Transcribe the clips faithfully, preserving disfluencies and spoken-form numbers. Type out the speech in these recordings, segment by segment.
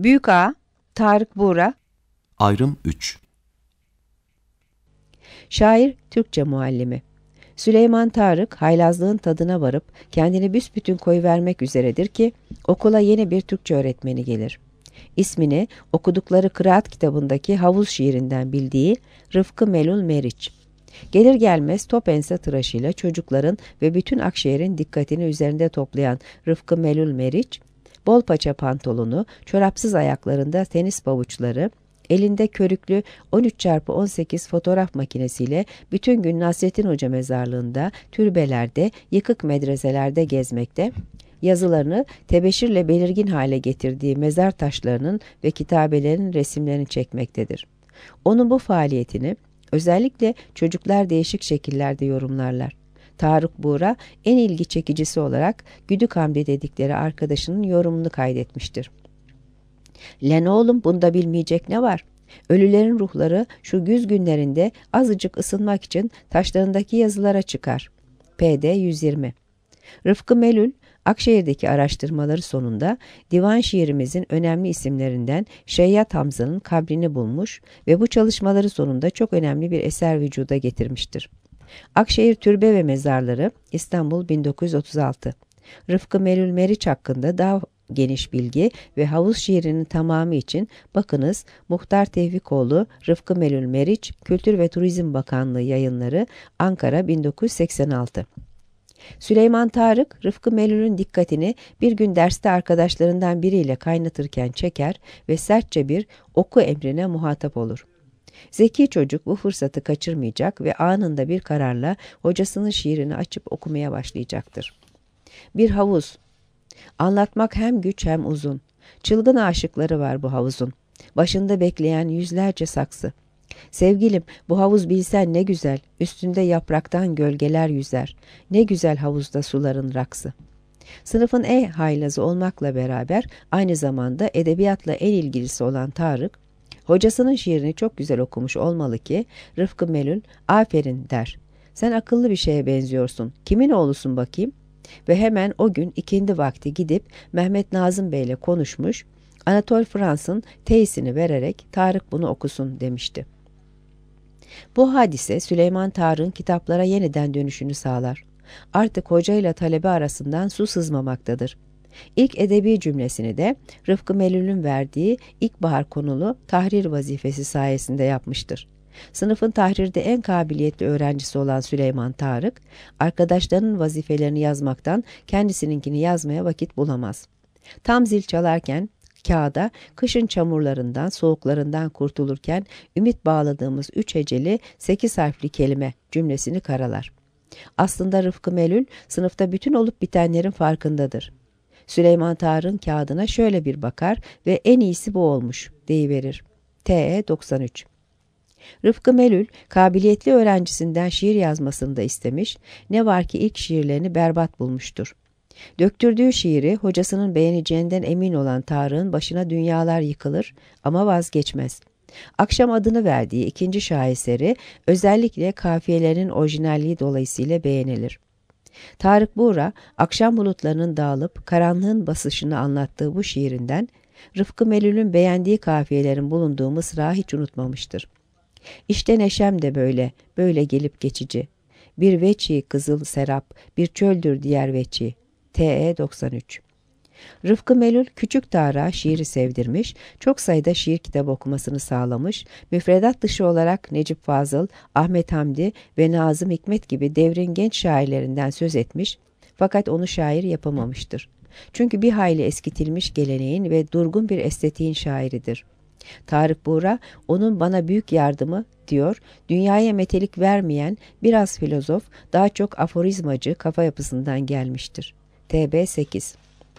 Büyük Ağa, Tarık Buğra. Ayrım üç. Şair Türkçe muallimi. Süleyman Tarık haylazlığın tadına varıp kendini büsbütün koyuvermek üzeredir ki okula yeni bir Türkçe öğretmeni gelir. İsmini okudukları kıraat kitabındaki havuz şiirinden bildiği Rıfkı Melul Meriç. Gelir gelmez top ense tıraşıyla çocukların ve bütün Akşehir'in dikkatini üzerinde toplayan Rıfkı Melul Meriç, bol paça pantolonu, çorapsız ayaklarında tenis pabuçları, elinde körüklü on üç çarpı on sekiz fotoğraf makinesiyle bütün gün Nasrettin Hoca mezarlığında, türbelerde, yıkık medreselerde gezmekte, yazılarını tebeşirle belirgin hale getirdiği mezar taşlarının ve kitabelerin resimlerini çekmektedir. Onun bu faaliyetini özellikle çocuklar değişik şekillerde yorumlarlar. Tarık Buğra en ilgi çekicisi olarak Güdük Hamdi dedikleri arkadaşının yorumunu kaydetmiştir. "Lan oğlum, bunda bilmeyecek ne var? Ölülerin ruhları şu güz günlerinde azıcık ısınmak için taşlarındaki yazılara çıkar." P D yüz yirmi. Rıfkı Melül, Akşehir'deki araştırmaları sonunda divan şiirimizin önemli isimlerinden Şeyyat Hamza'nın kabrini bulmuş ve bu çalışmaları sonunda çok önemli bir eser vücuda getirmiştir. Akşehir Türbe ve Mezarları, İstanbul bin dokuz yüz otuz altı. Rıfkı Melül Meriç hakkında daha geniş bilgi ve havuz şiirinin tamamı için bakınız Muhtar Tevfikoğlu, Rıfkı Melül Meriç, Kültür ve Turizm Bakanlığı Yayınları, Ankara bin dokuz yüz seksen altı. Süleyman Tarık, Rıfkı Melül'ün dikkatini bir gün derste arkadaşlarından biriyle kaynatırken çeker ve sertçe bir oku emrine muhatap olur. Zeki çocuk bu fırsatı kaçırmayacak ve anında bir kararla hocasının şiirini açıp okumaya başlayacaktır. Bir havuz. Anlatmak hem güç hem uzun. Çılgın aşıkları var bu havuzun. Başında bekleyen yüzlerce saksı. Sevgilim, bu havuz bilsen ne güzel, üstünde yapraktan gölgeler yüzer. Ne güzel havuzda suların raksı. Sınıfın en haylazı olmakla beraber aynı zamanda edebiyatla en ilgilisi olan Tarık, hocasının şiirini çok güzel okumuş olmalı ki Rıfkı Melül aferin der. Sen akıllı bir şeye benziyorsun. Kimin oğlusun bakayım? Ve hemen o gün ikindi vakti gidip Mehmet Nazım Bey'le konuşmuş, Anatole Frans'ın teyisini vererek Tarık bunu okusun demişti. Bu hadise Süleyman Tarık'ın kitaplara yeniden dönüşünü sağlar. Artık hoca ile talebe arasından su sızmamaktadır. İlk edebi cümlesini de Rıfkı Melül'ün verdiği ilkbahar konulu tahrir vazifesi sayesinde yapmıştır. Sınıfın tahrirde en kabiliyetli öğrencisi olan Süleyman Tarık, arkadaşlarının vazifelerini yazmaktan kendisininkini yazmaya vakit bulamaz. Tam zil çalarken kağıda kışın çamurlarından, soğuklarından kurtulurken ümit bağladığımız üç heceli sekiz harfli kelime cümlesini karalar. Aslında Rıfkı Melül sınıfta bütün olup bitenlerin farkındadır. Süleyman Tarık'ın kağıdına şöyle bir bakar ve en iyisi bu olmuş deyiverir. T E doksan üç. Rıfkı Melül, kabiliyetli öğrencisinden şiir yazmasını da istemiş, ne var ki ilk şiirlerini berbat bulmuştur. Döktürdüğü şiiri hocasının beğeneceğinden emin olan Tarık'ın başına dünyalar yıkılır ama vazgeçmez. Akşam adını verdiği ikinci şaheseri özellikle kafiyelerinin orijinalliği dolayısıyla beğenilir. Tarık Buğra, akşam bulutlarının dağılıp karanlığın basışını anlattığı bu şiirinden Rıfkı Melül'ün beğendiği kafiyelerin bulunduğu mısrağı hiç unutmamıştır. İşte neşem de böyle, böyle gelip geçici. Bir veçi kızıl serap, bir çöldür diğer veçi. T E doksan üç. Rıfkı Melül küçük Tarık'a şiiri sevdirmiş, çok sayıda şiir kitabı okumasını sağlamış, müfredat dışı olarak Necip Fazıl, Ahmet Hamdi ve Nazım Hikmet gibi devrin genç şairlerinden söz etmiş, fakat onu şair yapamamıştır. Çünkü bir hayli eskitilmiş geleneğin ve durgun bir estetiğin şairidir. Tarık Buğra, onun bana büyük yardımı diyor, dünyaya metelik vermeyen biraz filozof, daha çok aforizmacı kafa yapısından gelmiştir. T B sekiz.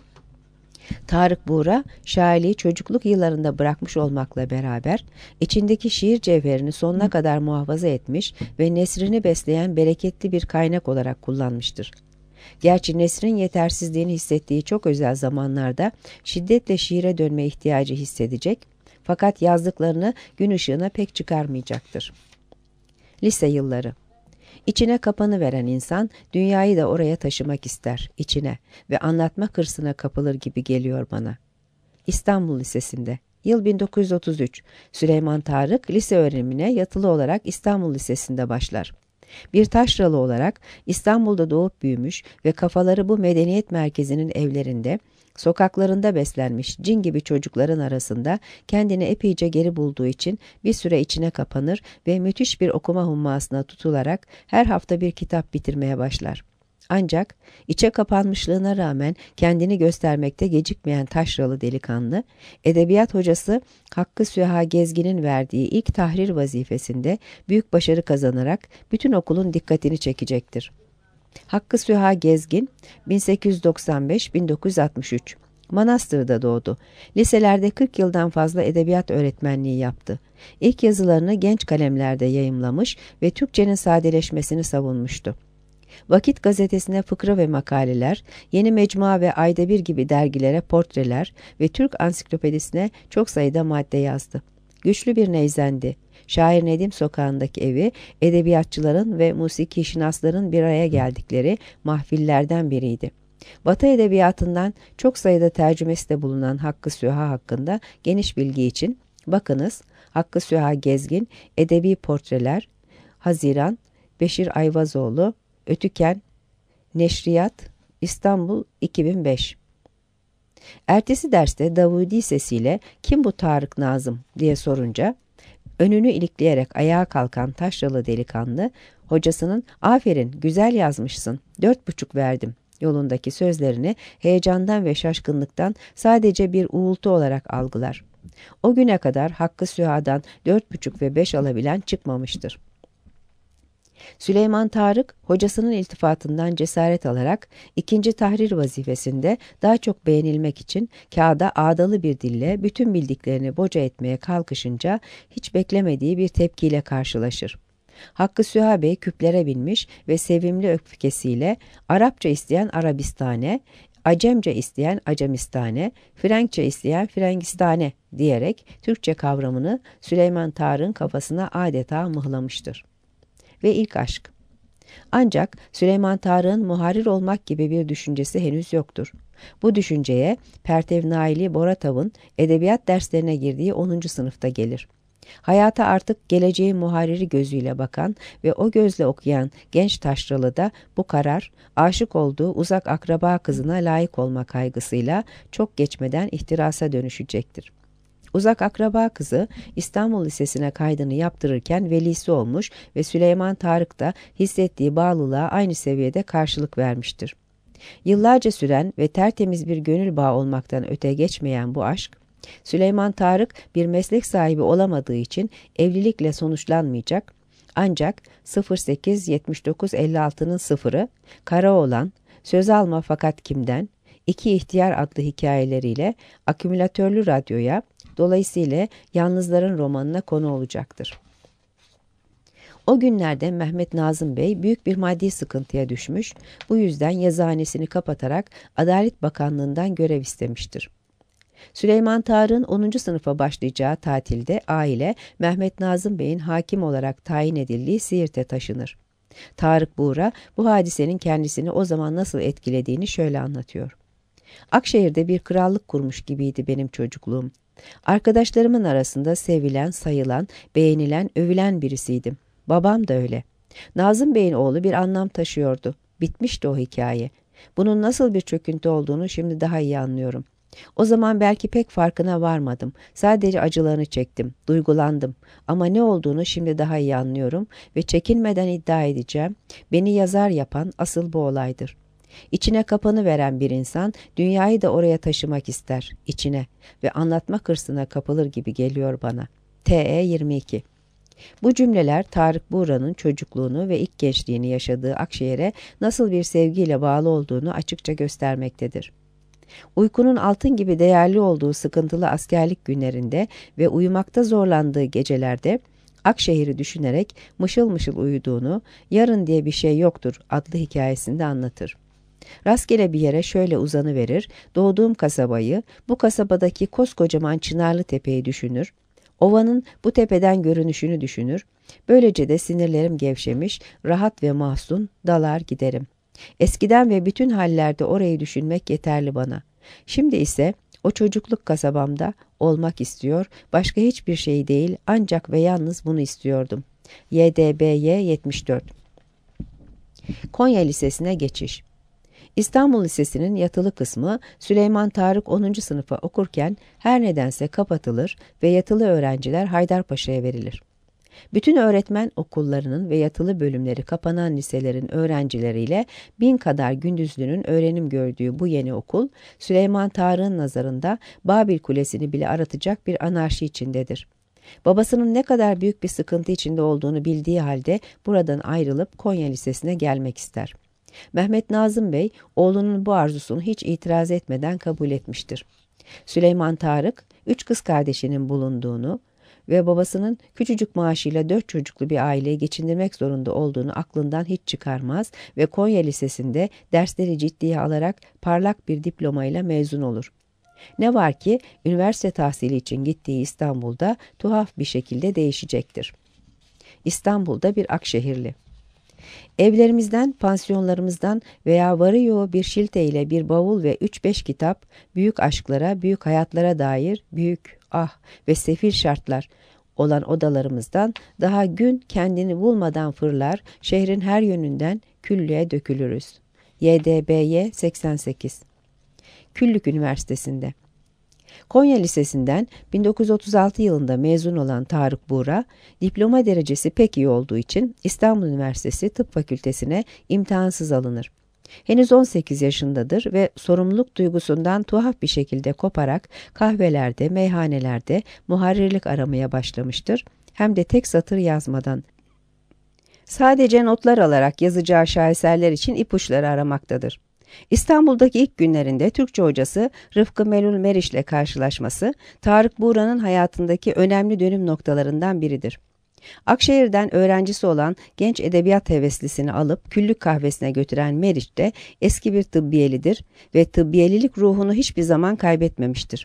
Tarık Buğra, şairliği çocukluk yıllarında bırakmış olmakla beraber, içindeki şiir cevherini sonuna kadar muhafaza etmiş ve nesrini besleyen bereketli bir kaynak olarak kullanmıştır. Gerçi nesrin yetersizliğini hissettiği çok özel zamanlarda şiddetle şiire dönme ihtiyacı hissedecek, fakat yazdıklarını gün ışığına pek çıkarmayacaktır. Lise yılları. İçine kapanıveren insan dünyayı da oraya taşımak ister, içine ve anlatma hırsına kapılır gibi geliyor bana. İstanbul Lisesi'nde. Yıl bin dokuz yüz otuz üç. Süleyman Tarık lise öğrenimine yatılı olarak İstanbul Lisesi'nde başlar. Bir taşralı olarak İstanbul'da doğup büyümüş ve kafaları bu medeniyet merkezinin evlerinde, sokaklarında beslenmiş cin gibi çocukların arasında kendini epeyce geri bulduğu için bir süre içine kapanır ve müthiş bir okuma hummasına tutularak her hafta bir kitap bitirmeye başlar. Ancak içe kapanmışlığına rağmen kendini göstermekte gecikmeyen taşralı delikanlı, edebiyat hocası Hakkı Süha Gezgin'in verdiği ilk tahrir vazifesinde büyük başarı kazanarak bütün okulun dikkatini çekecektir. Hakkı Süha Gezgin, bin sekiz yüz doksan beş bin dokuz yüz altmış üç, Manastır'da doğdu. Liselerde kırk yıldan fazla edebiyat öğretmenliği yaptı. İlk yazılarını genç kalemlerde yayımlamış ve Türkçenin sadeleşmesini savunmuştu. Vakit gazetesine fıkra ve makaleler, Yeni Mecmua ve Ayda Bir gibi dergilere portreler ve Türk Ansiklopedisine çok sayıda madde yazdı. Güçlü bir neyzendi. Şair Nedim Sokağı'ndaki evi, edebiyatçıların ve musikişinasların bir araya geldikleri mahfillerden biriydi. Batı edebiyatından çok sayıda tercümesi de bulunan Hakkı Süha hakkında geniş bilgi için bakınız Hakkı Süha Gezgin, Edebi Portreler, Haziran, Beşir Ayvazoğlu, Ötüken, Neşriyat, İstanbul iki bin beş. Ertesi derste Davudi sesiyle "Kim bu Tarık Nazım?" diye sorunca önünü ilikleyerek ayağa kalkan taşralı delikanlı hocasının "Aferin, güzel yazmışsın, dört buçuk verdim" yolundaki sözlerini heyecandan ve şaşkınlıktan sadece bir uğultu olarak algılar. O güne kadar Hakkı Süha'dan dört buçuk ve beş alabilen çıkmamıştır. Süleyman Tarık, hocasının iltifatından cesaret alarak ikinci tahrir vazifesinde daha çok beğenilmek için kağıda ağdalı bir dille bütün bildiklerini boca etmeye kalkışınca hiç beklemediği bir tepkiyle karşılaşır. Hakkı Süha Bey küplere binmiş ve sevimli öfkesiyle Arapça isteyen Arabistane, Acemce isteyen Acemistane, Frenkçe isteyen Frengistane diyerek Türkçe kavramını Süleyman Tarık'ın kafasına adeta mıhlamıştır. Ve ilk aşk. Ancak Süleyman Tarık'ın muharrir olmak gibi bir düşüncesi henüz yoktur. Bu düşünceye Pertev Naili Boratav'ın edebiyat derslerine girdiği onuncu sınıfta gelir. Hayata artık geleceğin muharriri gözüyle bakan ve o gözle okuyan genç taşralı da bu karar, aşık olduğu uzak akraba kızına layık olma kaygısıyla çok geçmeden ihtirasa dönüşecektir. Uzak akraba kızı İstanbul Lisesi'ne kaydını yaptırırken velisi olmuş ve Süleyman Tarık da hissettiği bağlılığa aynı seviyede karşılık vermiştir. Yıllarca süren ve tertemiz bir gönül bağı olmaktan öte geçmeyen bu aşk, Süleyman Tarık bir meslek sahibi olamadığı için evlilikle sonuçlanmayacak, ancak sıfır sekiz yetmiş dokuz elli altının sıfırı, Karaoğlan, Söz Alma Fakat Kimden, İki İhtiyar adlı hikayeleriyle akümülatörlü radyoya, dolayısıyla Yalnızların romanına konu olacaktır. O günlerde Mehmet Nazım Bey büyük bir maddi sıkıntıya düşmüş, bu yüzden yazıhanesini kapatarak Adalet Bakanlığı'ndan görev istemiştir. Süleyman Tarık'ın onuncu sınıfa başlayacağı tatilde aile Mehmet Nazım Bey'in hakim olarak tayin edildiği Siirt'e taşınır. Tarık Buğra bu hadisenin kendisini o zaman nasıl etkilediğini şöyle anlatıyor. Akşehir'de bir krallık kurmuş gibiydi benim çocukluğum. Arkadaşlarımın arasında sevilen, sayılan, beğenilen, övülen birisiydim. Babam da öyle. Nazım Bey'in oğlu bir anlam taşıyordu. Bitmişti o hikaye. Bunun nasıl bir çöküntü olduğunu şimdi daha iyi anlıyorum. O zaman belki pek farkına varmadım. Sadece acılarını çektim, duygulandım. Ama ne olduğunu şimdi daha iyi anlıyorum ve çekinmeden iddia edeceğim. Beni yazar yapan asıl bu olaydır. İçine kapanı veren bir insan dünyayı da oraya taşımak ister, içine ve anlatmak hırsına kapılır gibi geliyor bana. T E yirmi iki. Bu cümleler Tarık Buğra'nın çocukluğunu ve ilk gençliğini yaşadığı Akşehir'e nasıl bir sevgiyle bağlı olduğunu açıkça göstermektedir. Uykunun altın gibi değerli olduğu sıkıntılı askerlik günlerinde ve uyumakta zorlandığı gecelerde Akşehir'i düşünerek mışıl mışıl uyuduğunu "Yarın diye bir şey yoktur" adlı hikayesinde anlatır. Rastgele bir yere şöyle uzanıverir, doğduğum kasabayı, bu kasabadaki koskocaman Çınarlı Tepe'yi düşünür, ovanın bu tepeden görünüşünü düşünür, böylece de sinirlerim gevşemiş, rahat ve mahzun dalar giderim. Eskiden ve bütün hallerde orayı düşünmek yeterli bana. Şimdi ise O çocukluk kasabamda olmak istiyor, başka hiçbir şey değil, ancak ve yalnız bunu istiyordum. Y D B Y yetmiş dört. Konya Lisesi'ne geçiş. İstanbul Lisesi'nin yatılı kısmı Süleyman Tarık onuncu sınıfa okurken her nedense kapatılır ve yatılı öğrenciler Haydarpaşa'ya verilir. Bütün öğretmen okullarının ve yatılı bölümleri kapanan liselerin öğrencileriyle bin kadar gündüzlünün öğrenim gördüğü bu yeni okul, Süleyman Tarık'ın nazarında Babil Kulesi'ni bile aratacak bir anarşi içindedir. Babasının ne kadar büyük bir sıkıntı içinde olduğunu bildiği halde buradan ayrılıp Konya Lisesi'ne gelmek ister. Mehmet Nazım Bey, oğlunun bu arzusunu hiç itiraz etmeden kabul etmiştir. Süleyman Tarık, üç kız kardeşinin bulunduğunu ve babasının küçücük maaşıyla dört çocuklu bir aileyi geçindirmek zorunda olduğunu aklından hiç çıkarmaz ve Konya Lisesi'nde dersleri ciddiye alarak parlak bir diplomayla mezun olur. Ne var ki üniversite tahsili için gittiği İstanbul'da tuhaf bir şekilde değişecektir. İstanbul'da bir Akşehirli. Evlerimizden, pansiyonlarımızdan veya varı yoğu bir şilte ile bir bavul ve üç beş kitap, büyük aşklara, büyük hayatlara dair büyük, ah ve sefil şartlar olan odalarımızdan daha gün kendini bulmadan fırlar, şehrin her yönünden küllüğe dökülürüz. Y D B Y seksen sekiz. Küllük Üniversitesi'nde. Konya Lisesi'nden bin dokuz yüz otuz altı yılında mezun olan Tarık Buğra, diploma derecesi pek iyi olduğu için İstanbul Üniversitesi Tıp Fakültesine imtihansız alınır. Henüz on sekiz yaşındadır ve sorumluluk duygusundan tuhaf bir şekilde koparak kahvelerde, meyhanelerde muharrirlik aramaya başlamıştır. Hem de tek satır yazmadan. Sadece notlar alarak yazacağı şaheserler için ipuçları aramaktadır. İstanbul'daki ilk günlerinde Türkçe hocası Rıfkı Melul Meriç'le karşılaşması Tarık Buğra'nın hayatındaki önemli dönüm noktalarından biridir. Akşehir'den öğrencisi olan genç edebiyat heveslisini alıp küllük kahvesine götüren Meriç de eski bir tıbbiyelidir ve tıbbiyelilik ruhunu hiçbir zaman kaybetmemiştir.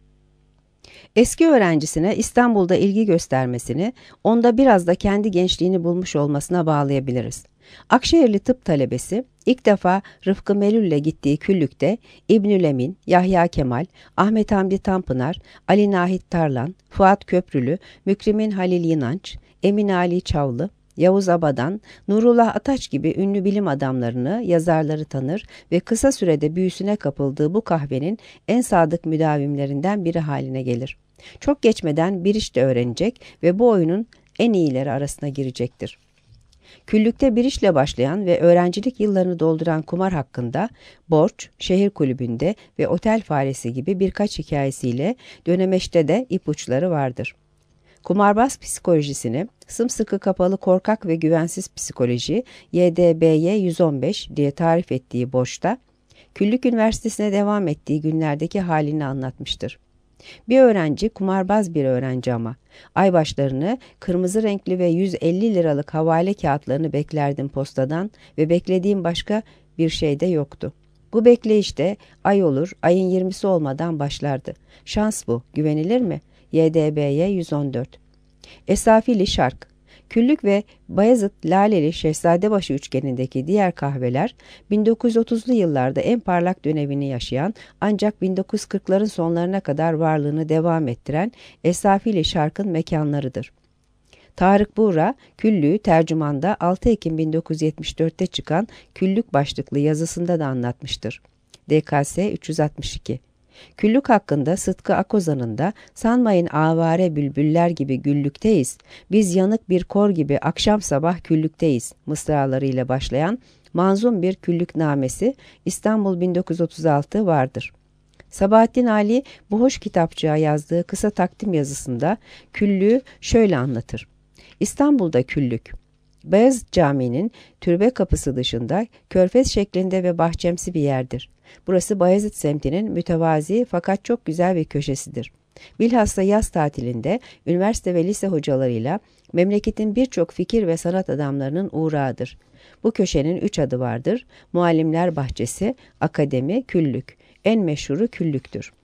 Eski öğrencisine İstanbul'da ilgi göstermesini, onda biraz da kendi gençliğini bulmuş olmasına bağlayabiliriz. Akşehirli tıp talebesi ilk defa Rıfkı Melül'le gittiği küllükte İbnül Emin, Yahya Kemal, Ahmet Hamdi Tanpınar, Ali Nahit Tarlan, Fuat Köprülü, Mükrimin Halil Yinanç, Emin Ali Çavlı, Yavuz Abadan, Nurullah Ataç gibi ünlü bilim adamlarını, yazarları tanır ve kısa sürede büyüsüne kapıldığı bu kahvenin en sadık müdavimlerinden biri haline gelir. Çok geçmeden bir iş de öğrenecek ve bu oyunun en iyileri arasına girecektir. Küllükte bir işle başlayan ve öğrencilik yıllarını dolduran kumar hakkında Borç, Şehir Kulübü'nde ve Otel Faresi gibi birkaç hikayesiyle dönemeçte de ipuçları vardır. Kumarbaz psikolojisini sımsıkı kapalı korkak ve güvensiz psikoloji Y D B Y yüz on beş diye tarif ettiği Borç'ta, Küllük Üniversitesi'ne devam ettiği günlerdeki halini anlatmıştır. Bir öğrenci kumarbaz bir öğrenci ama. Ay başlarını kırmızı renkli ve yüz elli liralık havale kağıtlarını beklerdim postadan ve beklediğim başka bir şey de yoktu. Bu bekleyişte ay olur, ayın yirmisi olmadan başlardı. Şans bu, güvenilir mi? Y D B Y yüz on dört. Esafili Şark. Küllük ve Bayezid Laleli Şehzadebaşı üçgenindeki diğer kahveler bin dokuz yüz otuzlu yıllarda en parlak dönemini yaşayan ancak bin dokuz yüz kırkların sonlarına kadar varlığını devam ettiren Esafili Şark'ın mekanlarıdır. Tarık Buğra, Küllüğü tercümanda altı Ekim bin dokuz yüz yetmiş dörtte çıkan Küllük başlıklı yazısında da anlatmıştır. D K S üç yüz altmış iki. Küllük hakkında Sıtkı Akozan'ın da sanmayın avare bülbüller gibi güllükteyiz, biz yanık bir kor gibi akşam sabah küllükteyiz mısralarıyla başlayan manzum bir küllüknamesi İstanbul bin dokuz yüz otuz altı vardır. Sabahattin Ali bu hoş kitapçığa yazdığı kısa takdim yazısında küllüğü şöyle anlatır. İstanbul'da küllük. Beyazıt Camii'nin türbe kapısı dışında körfez şeklinde ve bahçemsi bir yerdir. Burası Bayezid semtinin mütevazi fakat çok güzel bir köşesidir. Bilhassa yaz tatilinde üniversite ve lise hocalarıyla memleketin birçok fikir ve sanat adamlarının uğrağıdır. Bu köşenin üç adı vardır. Muallimler Bahçesi, Akademi, Küllük. En meşhuru Küllüktür.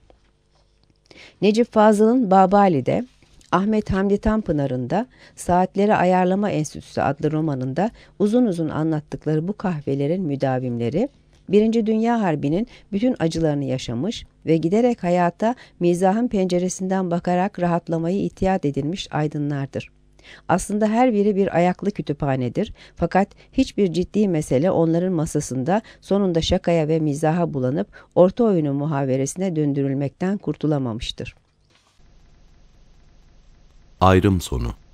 Necip Fazıl'ın Babali'de, Ahmet Hamdi Tanpınar'ın da Saatleri Ayarlama Enstitüsü adlı romanında uzun uzun anlattıkları bu kahvelerin müdavimleri, Birinci Dünya Harbi'nin bütün acılarını yaşamış ve giderek hayata mizahın penceresinden bakarak rahatlamayı itiat edilmiş aydınlardır. Aslında her biri bir ayaklı kütüphanedir, fakat hiçbir ciddi mesele onların masasında sonunda şakaya ve mizaha bulanıp orta oyunu muhaveresine döndürülmekten kurtulamamıştır. Ayrım sonu.